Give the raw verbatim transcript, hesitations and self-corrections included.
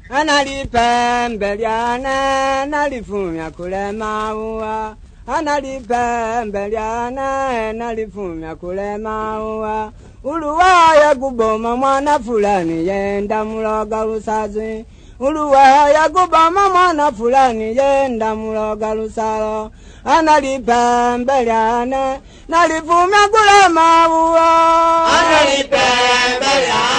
analipembeliana nalifumya kulema uwa analipembeliana nalifumya kulema uwa uluwaya kuboma mwana fulani yenda muloga lusazi uluwaya kuboma mwana fulani yenda muloga lusalo analipembeliana nalifumya kulema uwa analipembeliana